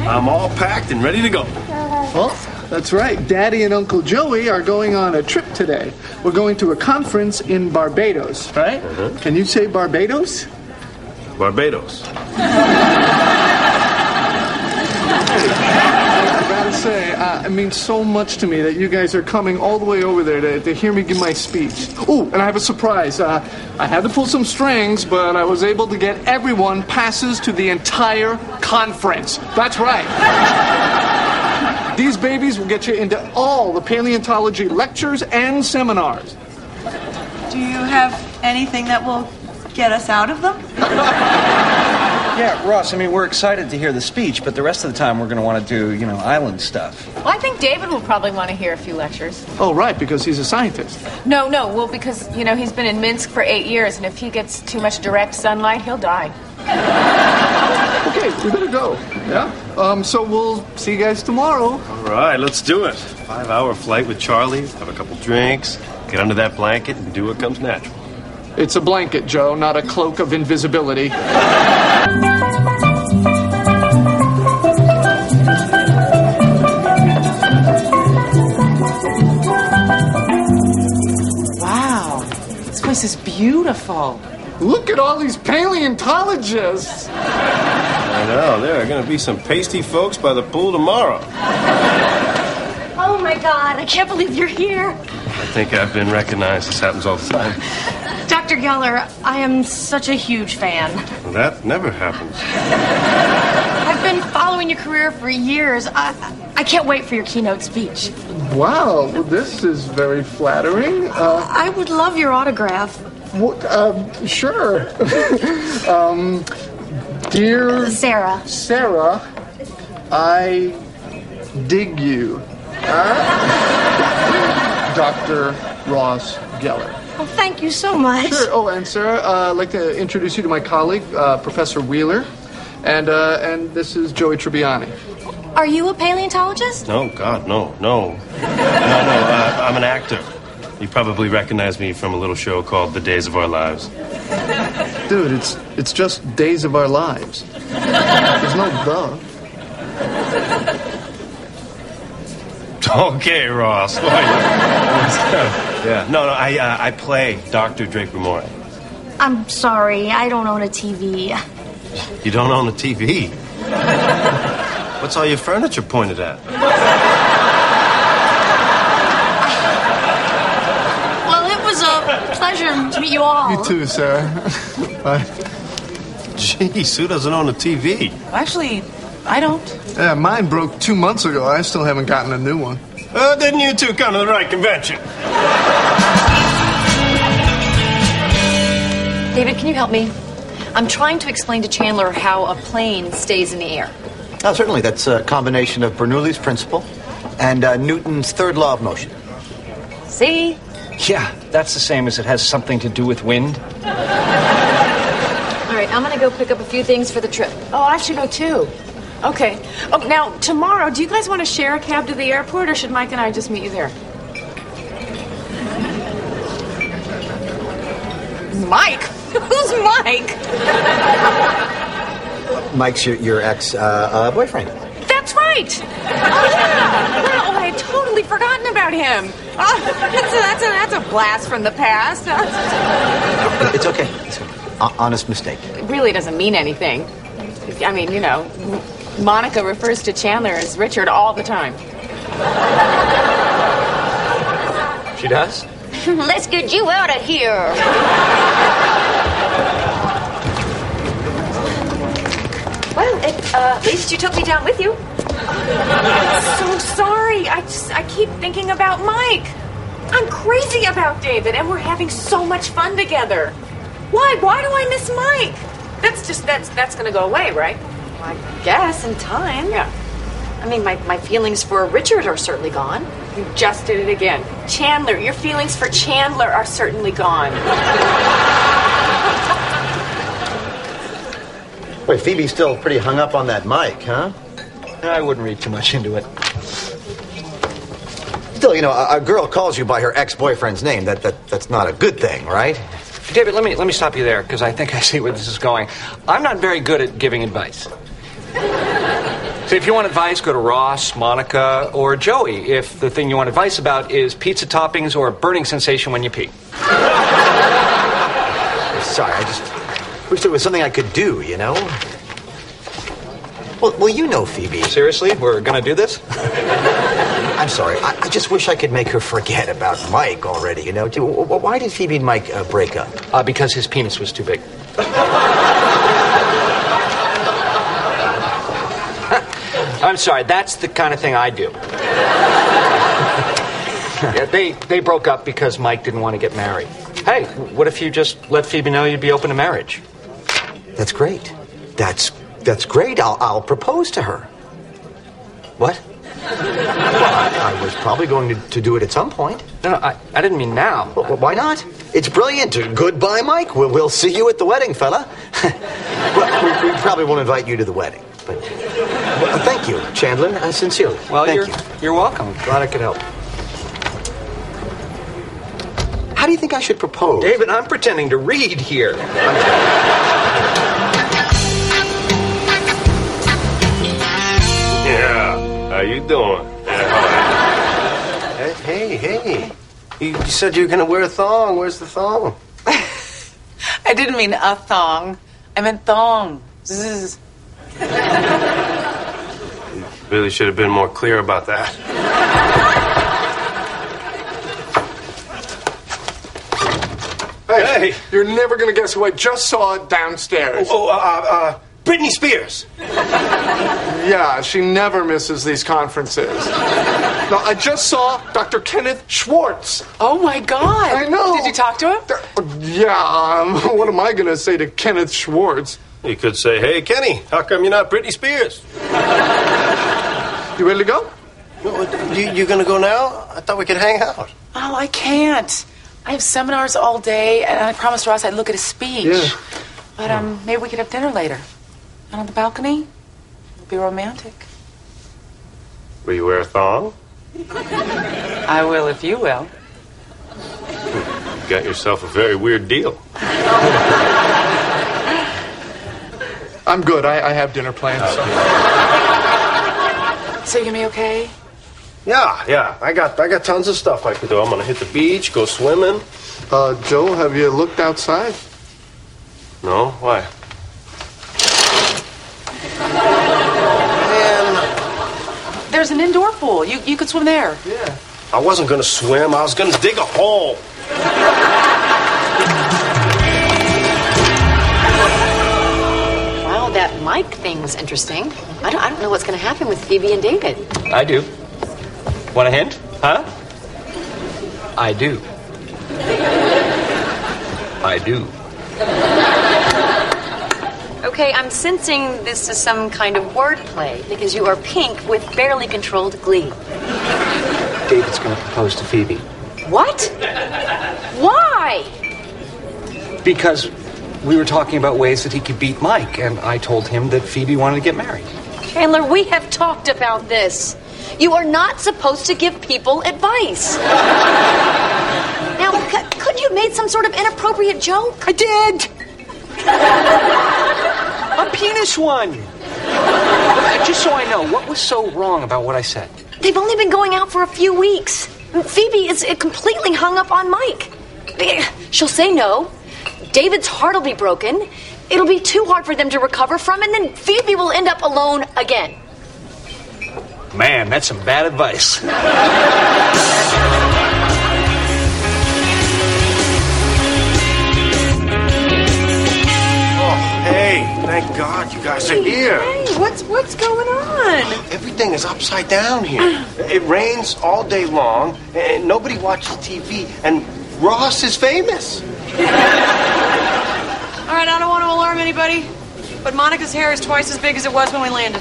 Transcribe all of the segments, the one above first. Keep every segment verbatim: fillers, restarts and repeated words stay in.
I'm all packed and ready to go. Well, that's right. Daddy and Uncle Joey are going on a trip today. We're going to a conference in Barbados, right? Uh-huh. Can you say Barbados? Barbados. I gotta say, uh, it means so much to me that you guys are coming all the way over there to, to hear me give my speech. Oh, and I have a surprise. Uh, I had to pull some strings, but I was able to get everyone passes to the entire conference. That's right. These babies will get you into all the paleontology lectures and seminars. Do you have anything that will get us out of them? Yeah, Ross, I mean, we're excited to hear the speech, but the rest of the time we're going to want to do, you know, island stuff. Well, I think David will probably want to hear a few lectures. Oh, right, because he's a scientist. No, no, well, because, you know, he's been in Minsk for eight years, and if he gets too much direct sunlight, he'll die. Okay, we better go. Yeah? Um, so we'll see you guys tomorrow. All right, let's do it. Five-hour flight with Charlie, have a couple drinks, get under that blanket, and do what comes natural. It's a blanket, Joe, not a cloak of invisibility. Wow, this place is beautiful. Look at all these paleontologists. I know, there are going to be some pasty folks by the pool tomorrow. Oh, my God, I can't believe you're here. I think I've been recognized. This happens all the time. Doctor Geller, I am such a huge fan. Well, that never happens. I've been following your career for years. I, I can't wait for your keynote speech. Wow, well, this is very flattering. Uh, I would love your autograph. What, um, sure. um, dear Sarah. Sarah, I dig you. Huh? Doctor Ross Geller. Well, thank you so much. Sure. Oh, and Sarah, uh, I'd like to introduce you to my colleague, uh, Professor Wheeler. And, uh, and this is Joey Tribbiani. Are you a paleontologist? No, God, no, no. No, no, uh, I'm an actor. You probably recognize me from a little show called The Days of Our Lives. Dude, it's it's just Days of Our Lives. There's no the. Okay, Ross. Yeah. No, no, I uh, I play Doctor Draper Moore. I'm sorry, I don't own a T V. You don't own a T V? What's all your furniture pointed at? Well, it was a pleasure to meet you all. You too, Sarah. Bye. Jeez, who doesn't own a T V? Actually, I don't. Yeah, mine broke two months ago. I still haven't gotten a new one. Uh, didn't you two come to the right convention? David, can you help me? I'm trying to explain to Chandler how a plane stays in the air. Oh, certainly. That's a combination of Bernoulli's principle and uh, Newton's third law of motion. See? Yeah, that's the same as it has something to do with wind. All right, I'm going to go pick up a few things for the trip. Oh, I should go too. Okay. Oh, now, tomorrow, do you guys want to share a cab to the airport, or should Mike and I just meet you there? Mike? Who's Mike? Mike's your, your ex-boyfriend. Uh, uh, That's right. Oh, yeah. Well, I had totally forgotten about him. Oh, that's, a, that's, a, that's a blast from the past. It's okay. It's okay. O- honest mistake. It really doesn't mean anything. I mean, you know, Monica refers to Chandler as Richard all the time. She does? Let's get you out of here. Well, it, uh, at least you took me down with you. I'm so sorry. I just, I keep thinking about Mike. I'm crazy about David, and we're having so much fun together. Why? Why do I miss Mike? That's just, that's, that's going to go away, right? I guess in time. Yeah. I mean, my, my feelings for Richard are certainly gone. You just did it again. Chandler, your feelings for Chandler are certainly gone. Wait, Phoebe's still pretty hung up on that mic, huh? I wouldn't read too much into it. Still, you know, a, a girl calls you by her ex-boyfriend's name. That, that That's not a good thing, right? David, let me let me stop you there, because I think I see where this is going. I'm not very good at giving advice. So if you want advice, go to Ross, Monica, or Joey if the thing you want advice about is pizza toppings or a burning sensation when you pee. Sorry, I just wish there was something I could do, you know? Well, well, you know Phoebe. Seriously? We're gonna do this? I'm sorry. I, I just wish I could make her forget about Mike already, you know? Why did Phoebe and Mike uh, break up? Uh, because his penis was too big. I'm sorry, that's the kind of thing I do. Yeah, they, they broke up because Mike didn't want to get married. Hey, what if you just let Phoebe know you'd be open to marriage? That's great. That's that's great. I'll, I'll propose to her. What? Well, I, I was probably going to, to do it at some point. No, no, I, I didn't mean now. Well, why not? It's brilliant. Goodbye, Mike. We'll, we'll see you at the wedding, fella. Well, we, we probably won't invite you to the wedding, but well, thank you, Chandler, uh, sincerely. Well, thank you're, you. You're welcome. Glad I could help. How do you think I should propose? David, I'm pretending to read here. Yeah, how you doing? Yeah, hey, hey, hey. You, you said you were going to wear a thong. Where's the thong? I didn't mean a thong. I meant thong. Zzz. You really should have been more clear about that. Hey, Hey. you're never going to guess who I just saw downstairs. Oh, uh, uh, Britney Spears. Yeah, she never misses these conferences. No, I just saw Doctor Kenneth Schwartz. Oh, my God. I know. Did you talk to him? Yeah, um, what am I going to say to Kenneth Schwartz? You could say, hey, Kenny, how come you're not Britney Spears? You ready to go? You, you going to go now? I thought we could hang out. Oh, I can't. I have seminars all day, and I promised Ross I'd look at his speech. Yeah. But um, maybe we could have dinner later. Out on the balcony? It'll be romantic. Will you wear a thong? I will if you will. You got yourself a very weird deal. I'm good. I, I have dinner plans. So you gonna be okay? Yeah, yeah. I got I got tons of stuff I could do. I'm gonna hit the beach, go swimming. Uh, Joe, have you looked outside? No? Why? Man, There's an indoor pool. You you could swim there. Yeah. I wasn't gonna swim. I was gonna dig a hole. Wow, that Mike thing's interesting. I don't, I don't know what's going to happen with Phoebe and David. I do. Want a hint? Huh? I do. I do. Okay, I'm sensing this is some kind of wordplay because you are pink with barely controlled glee. David's going to propose to Phoebe. What? Why? Because we were talking about ways that he could beat Mike, and I told him that Phoebe wanted to get married. Chandler, we have talked about this. You are not supposed to give people advice. Now, c- could you have made some sort of inappropriate joke? I did! A penis one! Just so I know, what was so wrong about what I said? They've only been going out for a few weeks. Phoebe is completely hung up on Mike. She'll say no. David's heart will be broken. It'll be too hard for them to recover from, and then Phoebe will end up alone again. Man, that's some bad advice. Oh, hey, thank God you guys are here. Hey, what's what's going on? Everything is upside down here. It rains all day long, and nobody watches T V, and Ross is famous. All right, I don't want to alarm anybody, but Monica's hair is twice as big as it was when we landed.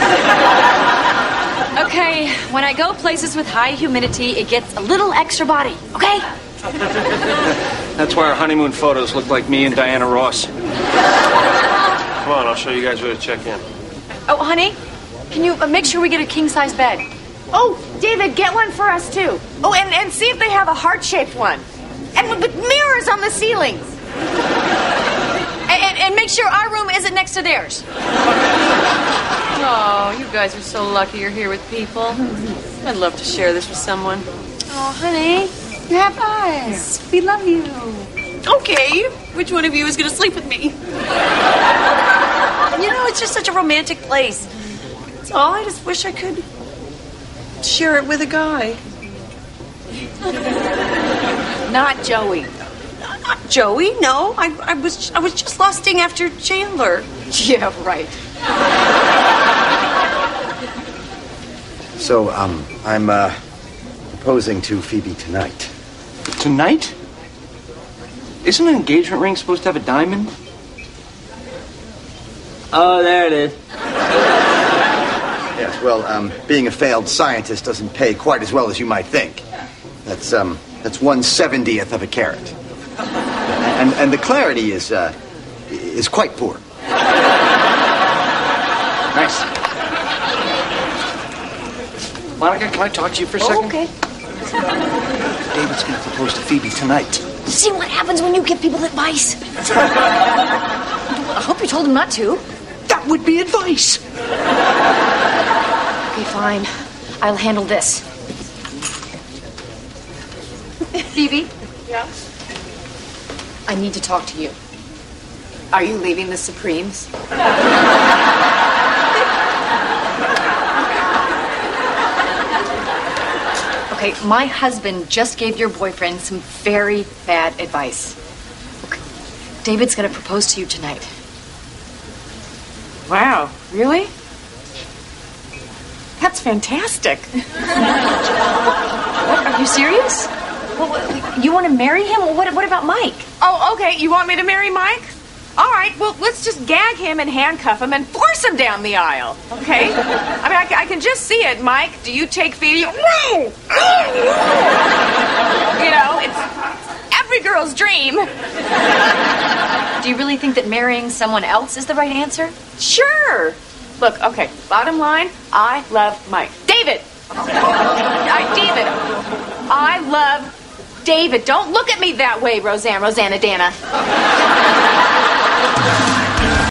Okay, when I go places with high humidity, it gets a little extra body, okay? That's why our honeymoon photos look like me and Diana Ross. Come on, I'll show you guys where to check in. Oh, honey, can you uh, make sure we get a king-size bed? Oh, David, get one for us, too. Oh, and, and see if they have a heart-shaped one. And with mirrors on the ceilings. And, and, and make sure our room isn't next to theirs. Oh, you guys are so lucky you're here with people. I'd love to share this with someone. Oh, honey, you have us. We love you. Okay, which one of you is going to sleep with me? You know, it's just such a romantic place. That's all. I just wish I could share it with a guy. Not Joey. Not Joey, no. I, I was I was just lusting after Chandler. Yeah, right. So, um, I'm, uh, proposing to Phoebe tonight. Tonight? Isn't an engagement ring supposed to have a diamond? Oh, there it is. Yes, well, um, being a failed scientist doesn't pay quite as well as you might think. That's, um, that's one seventieth of a carat. And, and the clarity is, uh, is quite poor. Nice. Monica, can I talk to you for a second? Oh, okay. David's going to propose to Phoebe tonight. See what happens when you give people advice. I hope you told him not to. That would be advice. Okay, fine. I'll handle this. Phoebe? Yeah? I need to talk to you. Are you leaving the Supremes? Okay, my husband just gave your boyfriend some very bad advice. Okay, David's gonna propose to you tonight. Wow, really? That's fantastic. What, are you serious? What, what, you want to marry him? What, what about Mike? Oh, okay. You want me to marry Mike? All right. Well, let's just gag him and handcuff him and force him down the aisle. Okay? I mean, I, I can just see it. Mike, do you take Phoebe? You know, it's every girl's dream. Do you really think that marrying someone else is the right answer? Sure. Look, okay. Bottom line, I love Mike. David. I, David. I love David. Don't look at me that way, Roseanne, Rosanna, Dana.